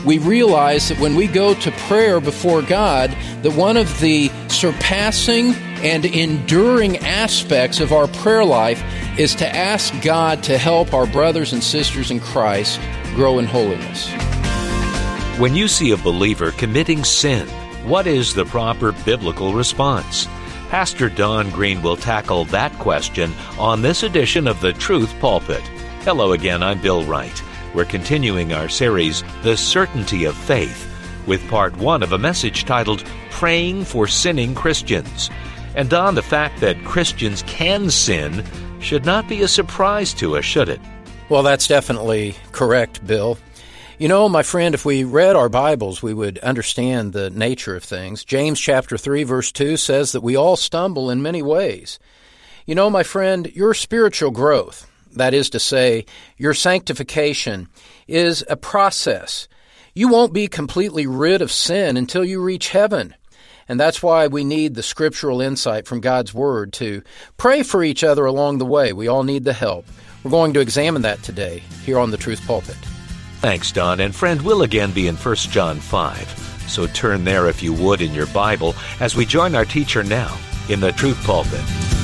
we realize that when we go to prayer before God, that one of the surpassing and enduring aspects of our prayer life is to ask God to help our brothers and sisters in Christ grow in holiness. When you see a believer committing sin, what is the proper biblical response? Pastor Don Green will tackle that question on this edition of The Truth Pulpit. Hello again, I'm Bill Wright. We're continuing our series, The Certainty of Faith, with part 1 of a message titled, Praying for Sinning Christians. And Don, the fact that Christians can sin should not be a surprise to us, should it? Well, that's definitely correct, Bill. You know, my friend, if we read our Bibles, we would understand the nature of things. James chapter 3, verse 2 says that we all stumble in many ways. You know, my friend, your spiritual growth, that is to say, your sanctification, is a process. You won't be completely rid of sin until you reach heaven. And that's why we need the scriptural insight from God's Word to pray for each other along the way. We all need the help. We're going to examine that today here on The Truth Pulpit. Thanks, Don. And friend, we'll again be in 1 John 5. So turn there if you would in your Bible as we join our teacher now in The Truth Pulpit.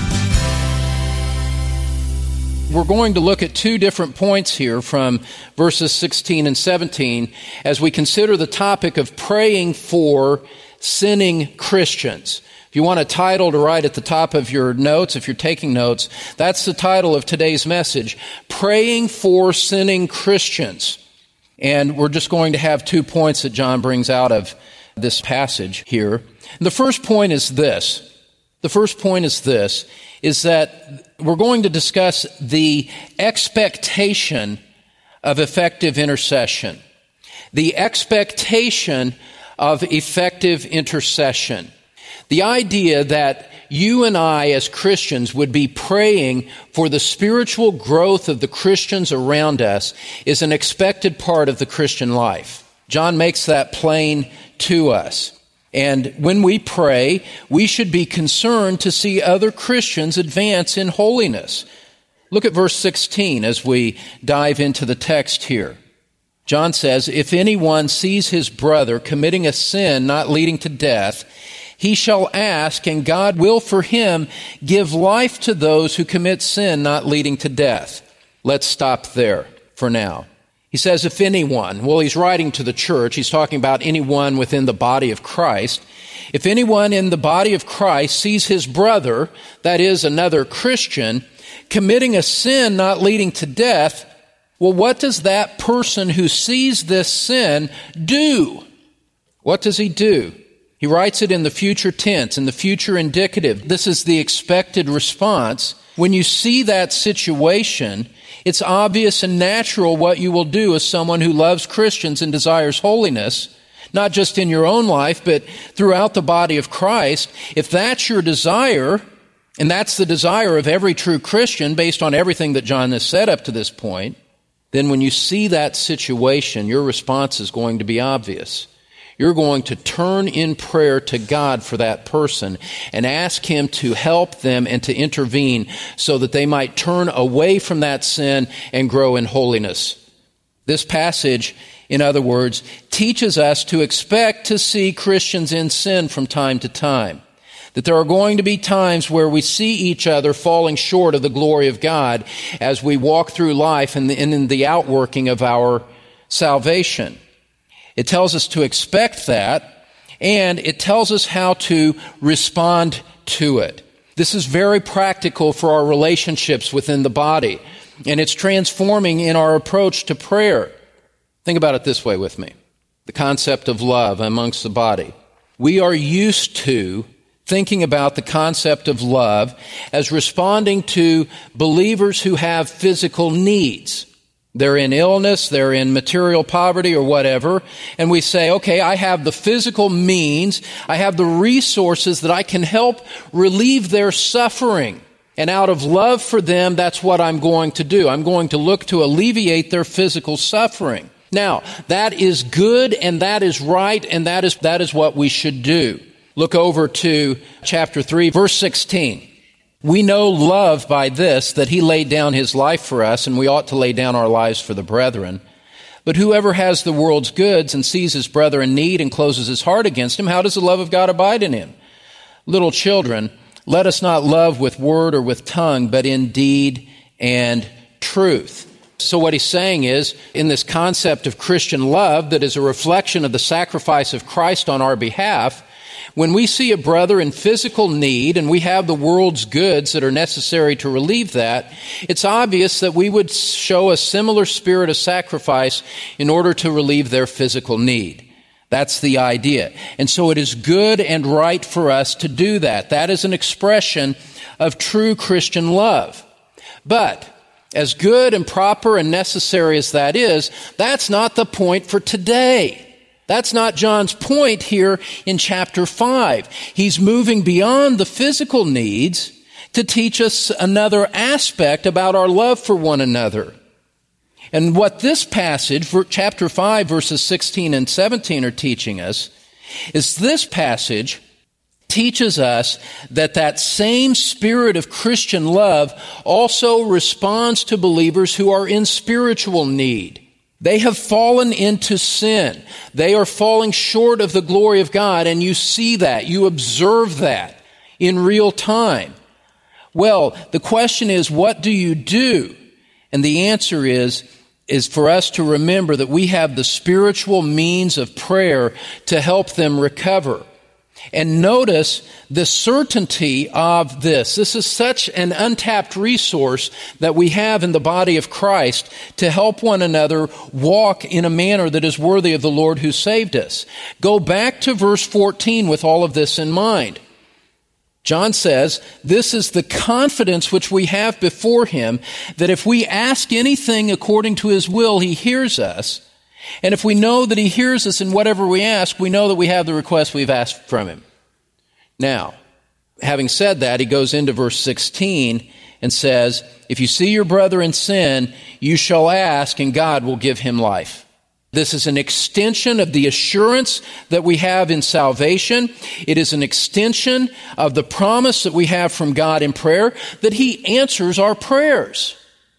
We're going to look at two different points here from verses 16 and 17 as we consider the topic of praying for sinning Christians. If you want a title to write at the top of your notes, if you're taking notes, that's the title of today's message, Praying for Sinning Christians. And we're just going to have 2 points that John brings out of this passage here. And the first point is this. Is that we're going to discuss the expectation of effective intercession. The expectation of effective intercession. The idea that you and I as Christians would be praying for the spiritual growth of the Christians around us is an expected part of the Christian life. John makes that plain to us. And when we pray, we should be concerned to see other Christians advance in holiness. Look at verse 16 as we dive into the text here. John says, if anyone sees his brother committing a sin not leading to death, he shall ask, and God will for him give life to those who commit sin not leading to death. Let's stop there for now. He says, if anyone, well, he's writing to the church. He's talking about anyone within the body of Christ. If anyone in the body of Christ sees his brother, that is another Christian, committing a sin not leading to death, well, what does that person who sees this sin do? What does he do? He writes it in the future tense, in the future indicative. This is the expected response. When you see that situation, it's obvious and natural what you will do as someone who loves Christians and desires holiness, not just in your own life, but throughout the body of Christ. If that's your desire, and that's the desire of every true Christian based on everything that John has said up to this point, then when you see that situation, your response is going to be obvious. You're going to turn in prayer to God for that person and ask Him to help them and to intervene so that they might turn away from that sin and grow in holiness. This passage, in other words, teaches us to expect to see Christians in sin from time to time. That there are going to be times where we see each other falling short of the glory of God as we walk through life and in the outworking of our salvation. It tells us to expect that, and it tells us how to respond to it. This is very practical for our relationships within the body, and it's transforming in our approach to prayer. Think about it this way with me. The concept of love amongst the body. We are used to thinking about the concept of love as responding to believers who have physical needs. They're in illness, they're in material poverty or whatever, and we say, okay, I have the physical means, I have the resources that I can help relieve their suffering. And out of love for them, that's what I'm going to do. I'm going to look to alleviate their physical suffering. Now, that is good and that is right and that is what we should do. Look over to chapter 3, verse 16. We know love by this, that He laid down His life for us, and we ought to lay down our lives for the brethren. But whoever has the world's goods and sees his brother in need and closes his heart against him, how does the love of God abide in him? Little children, let us not love with word or with tongue, but in deed and truth. So what he's saying is, in this concept of Christian love that is a reflection of the sacrifice of Christ on our behalf, when we see a brother in physical need and we have the world's goods that are necessary to relieve that, it's obvious that we would show a similar spirit of sacrifice in order to relieve their physical need. That's the idea. And so it is good and right for us to do that. That is an expression of true Christian love. But as good and proper and necessary as that is, that's not the point for today. That's not John's point here in chapter 5. He's moving beyond the physical needs to teach us another aspect about our love for one another. And what this passage, chapter 5, verses 16 and 17 are teaching us, is this passage teaches us that that same spirit of Christian love also responds to believers who are in spiritual need. They have fallen into sin. They are falling short of the glory of God, and you see that. You observe that in real time. Well, the question is, what do you do? And the answer is for us to remember that we have the spiritual means of prayer to help them recover. And notice the certainty of this. This is such an untapped resource that we have in the body of Christ to help one another walk in a manner that is worthy of the Lord who saved us. Go back to verse 14 with all of this in mind. John says, this is the confidence which we have before him, that if we ask anything according to his will, he hears us. And if we know that he hears us in whatever we ask, we know that we have the request we've asked from him. Now, having said that, he goes into verse 16 and says, if you see your brother in sin, you shall ask, and God will give him life. This is an extension of the assurance that we have in salvation. It is an extension of the promise that we have from God in prayer, that he answers our prayers.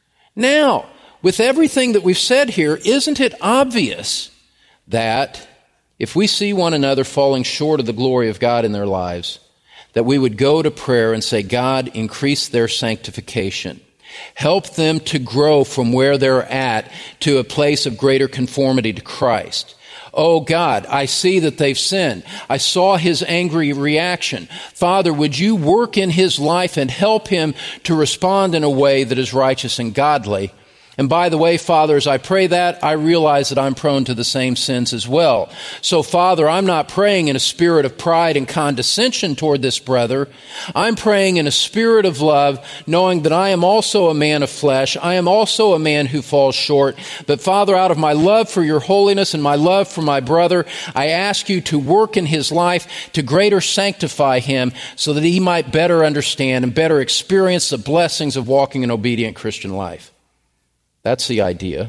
Now, with everything that we've said here, isn't it obvious that if we see one another falling short of the glory of God in their lives, that we would go to prayer and say, God, increase their sanctification. Help them to grow from where they're at to a place of greater conformity to Christ. Oh God, I see that they've sinned. I saw his angry reaction. Father, would you work in his life and help him to respond in a way that is righteous and godly? And by the way, Father, as I pray that, I realize that I'm prone to the same sins as well. So, Father, I'm not praying in a spirit of pride and condescension toward this brother. I'm praying in a spirit of love, knowing that I am also a man of flesh. I am also a man who falls short. But, Father, out of my love for your holiness and my love for my brother, I ask you to work in his life to greater sanctify him so that he might better understand and better experience the blessings of walking an obedient Christian life. That's the idea.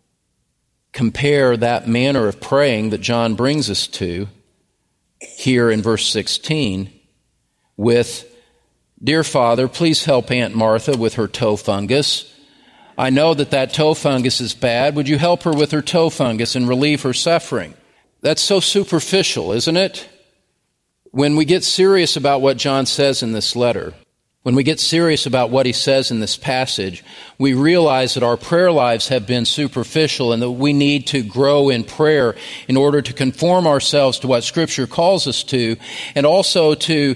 Compare that manner of praying that John brings us to here in verse 16 with, Dear Father, please help Aunt Martha with her toe fungus. I know that toe fungus is bad. Would you help her with her toe fungus and relieve her suffering? That's so superficial, isn't it? When we get serious about what John says in this letter, when we get serious about what he says in this passage, we realize that our prayer lives have been superficial and that we need to grow in prayer in order to conform ourselves to what Scripture calls us to, and also to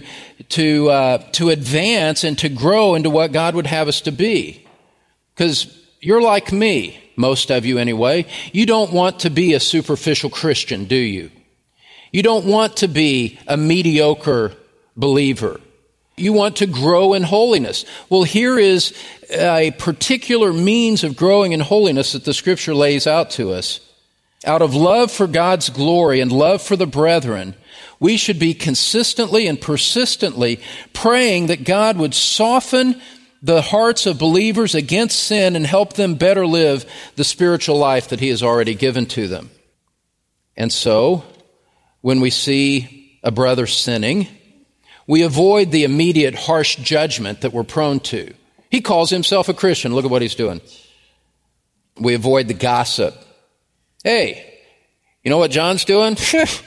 advance and to grow into what God would have us to be. Because you're like me, most of you anyway. You don't want to be a superficial Christian, do you? You don't want to be a mediocre believer. You want to grow in holiness. Well, here is a particular means of growing in holiness that the Scripture lays out to us. Out of love for God's glory and love for the brethren, we should be consistently and persistently praying that God would soften the hearts of believers against sin and help them better live the spiritual life that he has already given to them. And so, when we see a brother sinning, we avoid the immediate harsh judgment that we're prone to. He calls himself a Christian. Look at what he's doing. We avoid the gossip. Hey, you know what John's doing?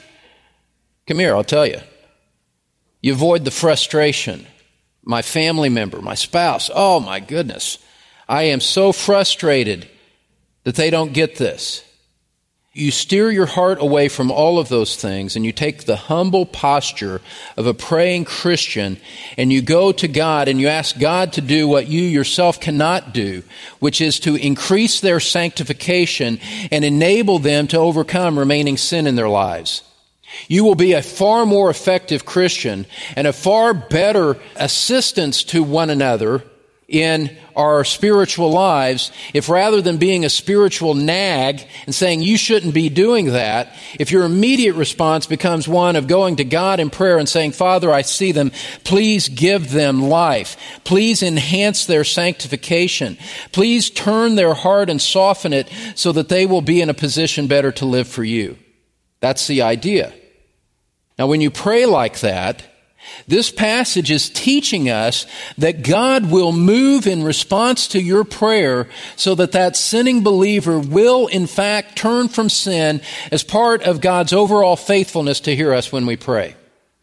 Come here, I'll tell you. You avoid the frustration. My family member, my spouse, oh my goodness. I am so frustrated that they don't get this. You steer your heart away from all of those things and you take the humble posture of a praying Christian and you go to God and you ask God to do what you yourself cannot do, which is to increase their sanctification and enable them to overcome remaining sin in their lives. You will be a far more effective Christian and a far better assistance to one another in our spiritual lives if rather than being a spiritual nag and saying you shouldn't be doing that, if your immediate response becomes one of going to God in prayer and saying, Father, I see them. Please give them life. Please enhance their sanctification. Please turn their heart and soften it so that they will be in a position better to live for you. That's the idea. Now, when you pray like that, this passage is teaching us that God will move in response to your prayer so that that sinning believer will, in fact, turn from sin as part of God's overall faithfulness to hear us when we pray.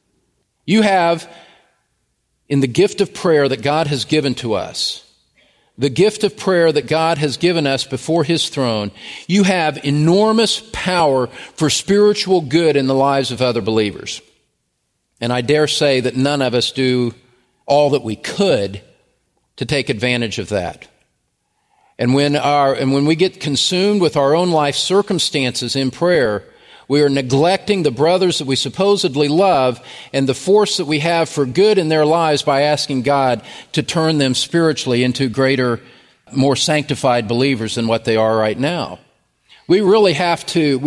You have, in the gift of prayer that God has given to us, the gift of prayer that God has given us before His throne, you have enormous power for spiritual good in the lives of other believers. And I dare say that none of us do all that we could to take advantage of that. And when we get consumed with our own life circumstances in prayer, we are neglecting the brothers that we supposedly love and the force that we have for good in their lives by asking God to turn them spiritually into greater, more sanctified believers than what they are right now. We really have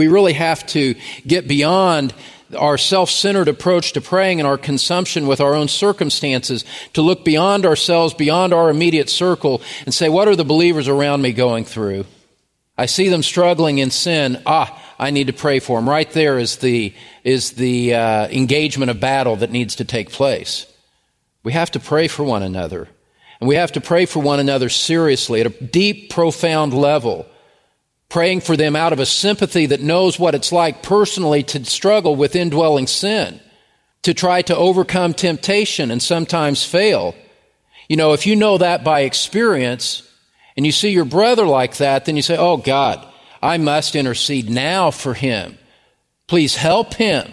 to get beyond our self-centered approach to praying and our consumption with our own circumstances to look beyond ourselves, beyond our immediate circle, and say, what are the believers around me going through? I see them struggling in sin. I need to pray for them. Right there is the engagement of battle that needs to take place. We have to pray for one another. And we have to pray for one another seriously at a deep, profound level. Praying for them out of a sympathy that knows what it's like personally to struggle with indwelling sin, to try to overcome temptation and sometimes fail. You know, if you know that by experience and you see your brother like that, then you say, oh God, I must intercede now for him. Please help him,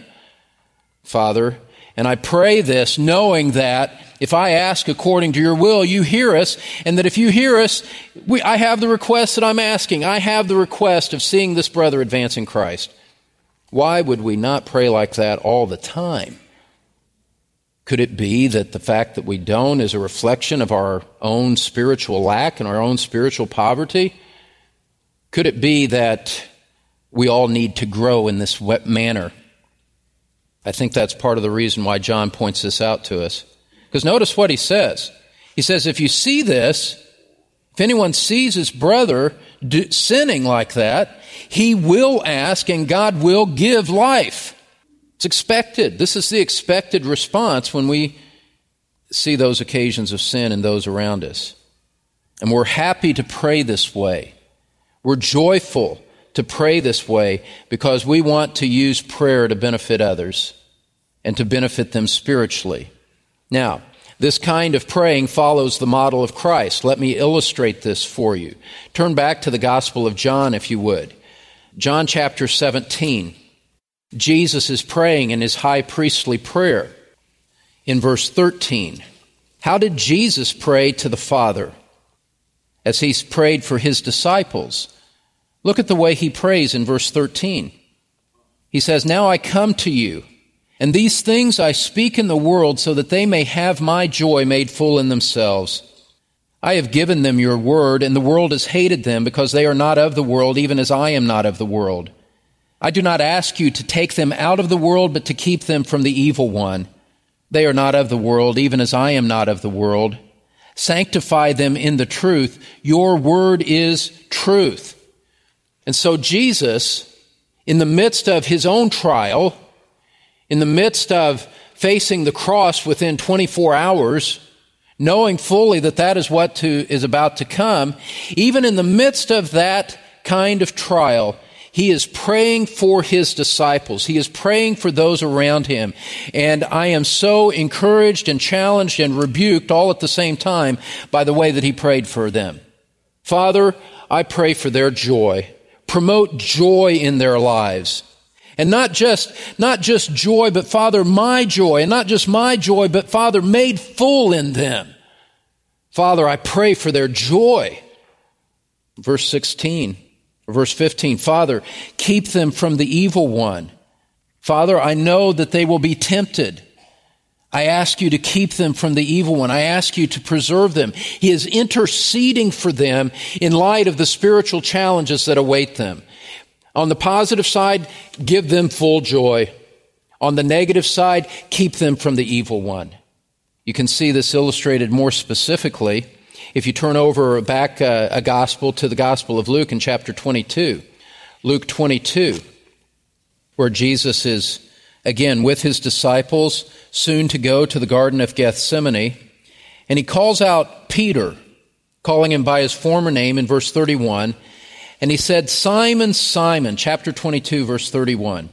Father. And I pray this knowing that if I ask according to your will, you hear us, and that if you hear us, I have the request that I'm asking. I have the request of seeing this brother advance in Christ. Why would we not pray like that all the time? Could it be that the fact that we don't is a reflection of our own spiritual lack and our own spiritual poverty? Could it be that we all need to grow in this manner? I think that's part of the reason why John points this out to us. Because notice what he says. He says, if you see this, if anyone sees his brother sinning like that, he will ask and God will give life. It's expected. This is the expected response when we see those occasions of sin in those around us. And we're happy to pray this way. We're joyful to pray this way because we want to use prayer to benefit others and to benefit them spiritually. Now, this kind of praying follows the model of Christ. Let me illustrate this for you. Turn back to the Gospel of John, if you would. John chapter 17. Jesus is praying in his high priestly prayer. In verse 13, how did Jesus pray to the Father as he prayed for his disciples? Look at the way he prays in verse 13. He says, now I come to you, and these things I speak in the world so that they may have my joy made full in themselves. I have given them your word, and the world has hated them because they are not of the world, even as I am not of the world. I do not ask you to take them out of the world, but to keep them from the evil one. They are not of the world, even as I am not of the world. Sanctify them in the truth. Your word is truth. And so Jesus, in the midst of his own trial, in the midst of facing the cross within 24 hours, knowing fully that that is what is about to come, even in the midst of that kind of trial, He is praying for his disciples. He is praying for those around him. And I am so encouraged and challenged and rebuked all at the same time by the way that he prayed for them. Father, I pray for their joy. Promote joy in their lives. And not just joy, but Father, my joy. And not just my joy, but Father, made full in them. Father, I pray for their joy. Verse 15, Father, keep them from the evil one. Father, I know that they will be tempted. I ask you to keep them from the evil one. I ask you to preserve them. He is interceding for them in light of the spiritual challenges that await them. On the positive side, give them full joy. On the negative side, keep them from the evil one. You can see this illustrated more specifically if you turn over back a gospel to the Gospel of Luke in chapter 22. Luke 22, where Jesus is, again, with his disciples, soon to go to the Garden of Gethsemane. And he calls out Peter, calling him by his former name in verse 31. And he said, Simon, Simon, chapter 22, verse 31.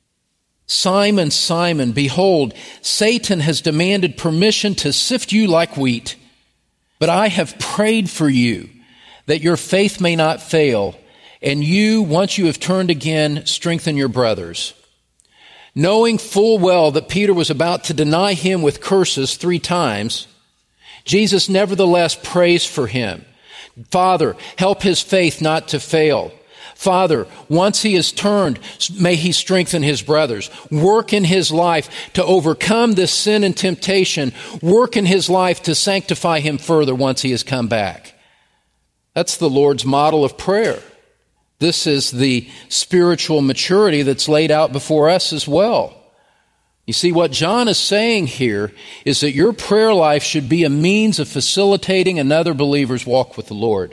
Simon, Simon, behold, Satan has demanded permission to sift you like wheat. But I have prayed for you that your faith may not fail, and you, once you have turned again, strengthen your brothers. Knowing full well that Peter was about to deny him with curses 3 times, Jesus nevertheless prays for him. Father, help his faith not to fail. Father, once he is turned, may he strengthen his brothers. Work in his life to overcome this sin and temptation. Work in his life to sanctify him further once he has come back. That's the Lord's model of prayer. This is the spiritual maturity that's laid out before us as well. You see, what John is saying here is that your prayer life should be a means of facilitating another believer's walk with the Lord.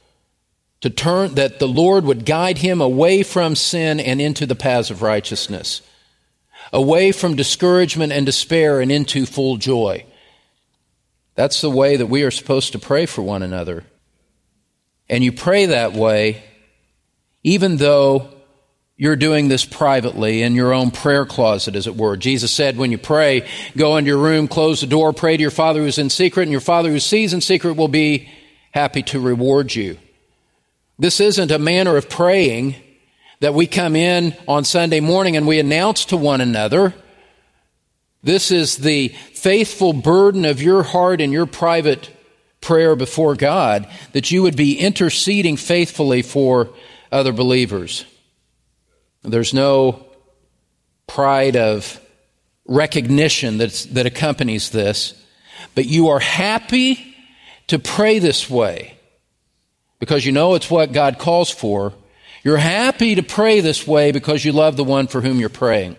That the Lord would guide him away from sin and into the paths of righteousness, away from discouragement and despair and into full joy. That's the way that we are supposed to pray for one another. And you pray that way even though you're doing this privately in your own prayer closet, as it were. Jesus said, when you pray, go into your room, close the door, pray to your Father who's in secret, and your Father who sees in secret will be happy to reward you. This isn't a manner of praying that we come in on Sunday morning and we announce to one another. This is the faithful burden of your heart and your private prayer before God, that you would be interceding faithfully for other believers. There's no pride of recognition that accompanies this, but you are happy to pray this way because you know it's what God calls for. You're happy to pray this way because you love the one for whom you're praying.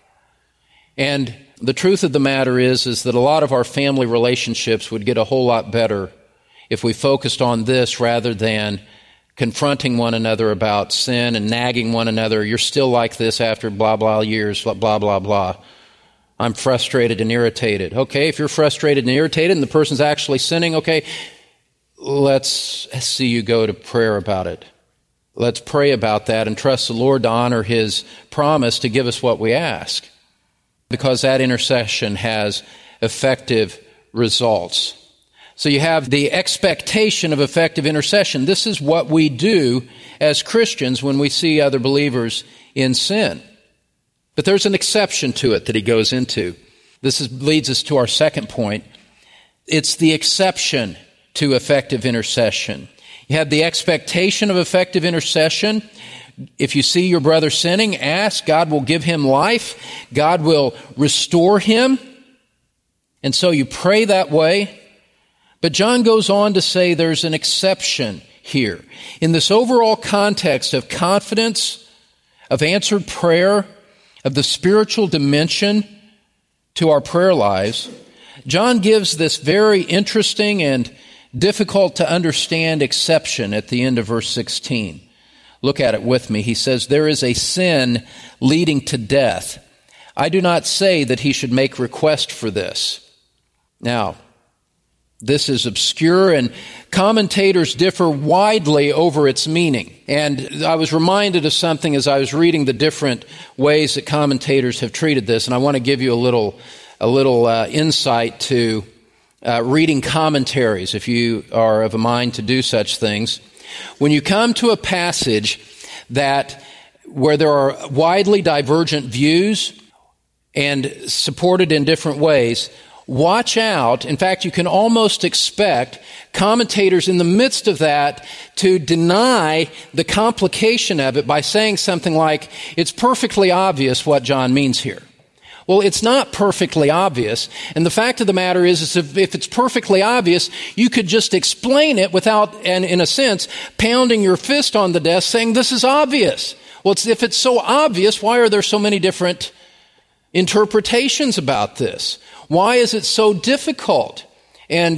And the truth of the matter is that a lot of our family relationships would get a whole lot better if we focused on this rather than confronting one another about sin and nagging one another. You're still like this after blah, blah years, blah, blah, blah. I'm frustrated and irritated. Okay, if you're frustrated and irritated and the person's actually sinning, okay, let's see you go to prayer about it. Let's pray about that and trust the Lord to honor His promise to give us what we ask, because that intercession has effective results. So you have the expectation of effective intercession. This is what we do as Christians when we see other believers in sin. But there's an exception to it that he goes into. Leads us to our second point. It's the exception to effective intercession. You have the expectation of effective intercession. If you see your brother sinning, ask. God will give him life. God will restore him. And so you pray that way. But John goes on to say there's an exception here. In this overall context of confidence, of answered prayer, of the spiritual dimension to our prayer lives, John gives this very interesting and difficult to understand exception at the end of verse 16. Look at it with me. He says, there is a sin leading to death. I do not say that he should make request for this. Now, This is obscure, and commentators differ widely over its meaning. And I was reminded of something as I was reading the different ways that commentators have treated this, and I want to give you a little insight to reading commentaries, if you are of a mind to do such things. When you come to a passage where there are widely divergent views and supported in different ways, watch out. In fact, you can almost expect commentators in the midst of that to deny the complication of it by saying something like, it's perfectly obvious what John means here. Well, it's not perfectly obvious. And the fact of the matter is if it's perfectly obvious, you could just explain it without, and in a sense, pounding your fist on the desk saying, this is obvious. Well, if it's so obvious, why are there so many different interpretations about this? Why is it so difficult? And,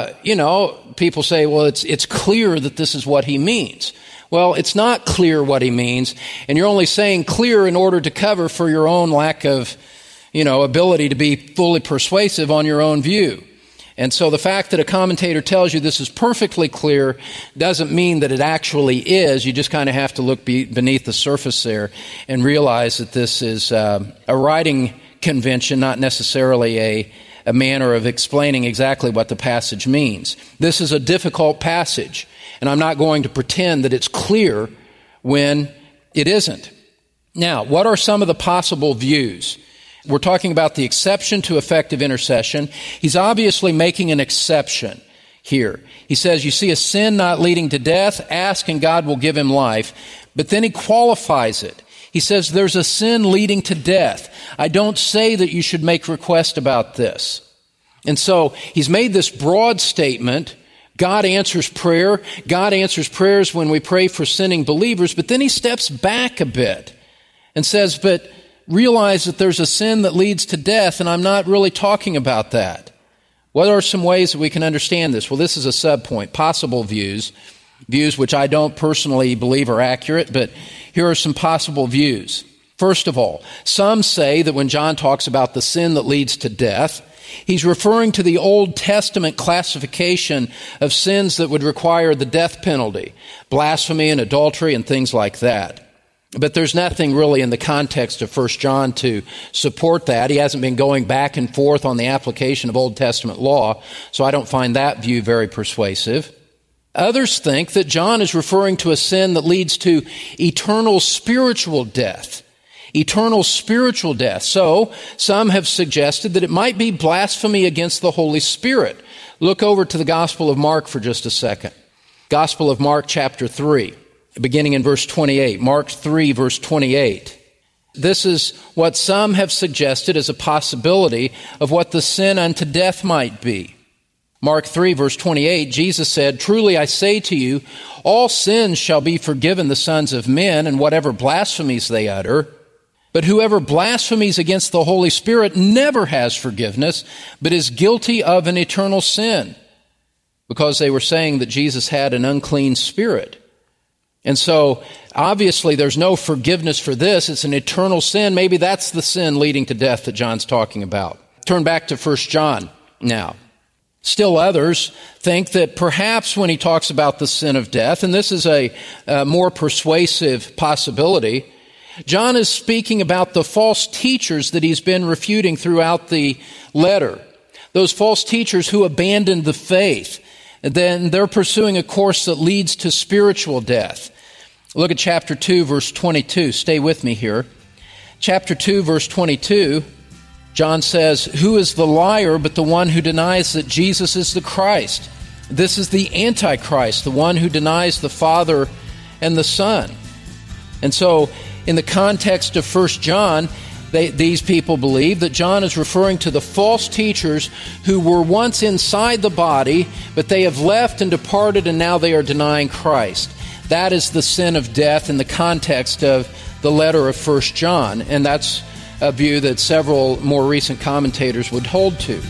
people say, well, it's clear that this is what he means. Well, it's not clear what he means, and you're only saying clear in order to cover for your own lack of, ability to be fully persuasive on your own view. And so the fact that a commentator tells you this is perfectly clear doesn't mean that it actually is. You just kind of have to look beneath the surface there and realize that this is a writing convention, not necessarily a manner of explaining exactly what the passage means. This is a difficult passage, and I'm not going to pretend that it's clear when it isn't. Now, what are some of the possible views? We're talking about the exception to effective intercession. He's obviously making an exception here. He says, you see a sin not leading to death, ask and God will give him life. But then he qualifies it. He says there's a sin leading to death. I don't say that you should make request about this. And so he's made this broad statement. God answers prayer. God answers prayers when we pray for sinning believers. But then he steps back a bit and says, but realize that there's a sin that leads to death, and I'm not really talking about that. What are some ways that we can understand this? Well, this is a subpoint, possible views which I don't personally believe are accurate, but here are some possible views. First of all, some say that when John talks about the sin that leads to death, he's referring to the Old Testament classification of sins that would require the death penalty, blasphemy and adultery and things like that. But there's nothing really in the context of 1 John to support that. He hasn't been going back and forth on the application of Old Testament law, so I don't find that view very persuasive. Others think that John is referring to a sin that leads to eternal spiritual death. Eternal spiritual death. So, some have suggested that it might be blasphemy against the Holy Spirit. Look over to the Gospel of Mark for just a second. Gospel of Mark chapter 3. Beginning in verse 28, Mark 3, verse 28. This is what some have suggested as a possibility of what the sin unto death might be. Mark 3, verse 28, Jesus said, truly I say to you, all sins shall be forgiven the sons of men, and whatever blasphemies they utter. But whoever blasphemies against the Holy Spirit never has forgiveness, but is guilty of an eternal sin. Because they were saying that Jesus had an unclean spirit. And so, obviously, there's no forgiveness for this. It's an eternal sin. Maybe that's the sin leading to death that John's talking about. Turn back to 1 John now. Still others think that perhaps when he talks about the sin of death, and this is a more persuasive possibility, John is speaking about the false teachers that he's been refuting throughout the letter. Those false teachers who abandoned the faith. And then they're pursuing a course that leads to spiritual death. Look at chapter 2, verse 22. Stay with me here. Chapter 2, verse 22, John says, who is the liar but the one who denies that Jesus is the Christ? This is the Antichrist, the one who denies the Father and the Son. And so, in the context of 1 John, these people believe that John is referring to the false teachers who were once inside the body, but they have left and departed, and now they are denying Christ. That is the sin of death in the context of the letter of 1 John, and that's a view that several more recent commentators would hold to.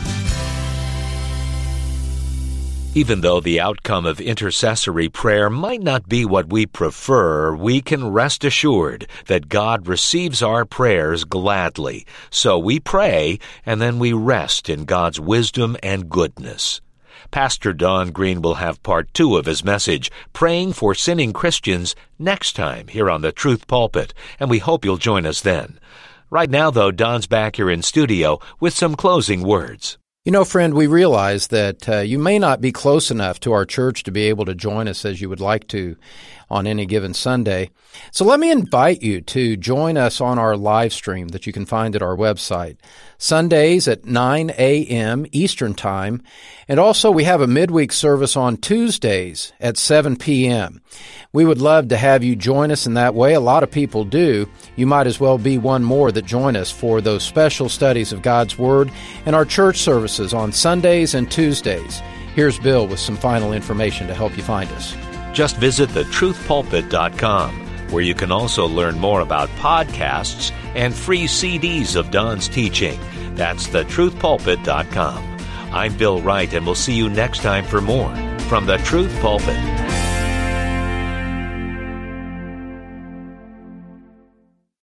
Even though the outcome of intercessory prayer might not be what we prefer, we can rest assured that God receives our prayers gladly. So we pray, and then we rest in God's wisdom and goodness. Pastor Don Green will have part 2 of his message, Praying for Sinning Christians, next time here on the Truth Pulpit, and we hope you'll join us then. Right now, though, Don's back here in studio with some closing words. You know, friend, we realize that you may not be close enough to our church to be able to join us as you would like to on any given Sunday. So let me invite you to join us on our live stream that you can find at our website, Sundays at 9 a.m. Eastern Time. And also we have a midweek service on Tuesdays at 7 p.m. We would love to have you join us in that way. A lot of people do. You might as well be one more that join us for those special studies of God's Word and our church services on Sundays and Tuesdays. Here's Bill with some final information to help you find us. Just visit thetruthpulpit.com, where you can also learn more about podcasts and free CDs of Don's teaching. That's thetruthpulpit.com. I'm Bill Wright, and we'll see you next time for more from the Truth Pulpit.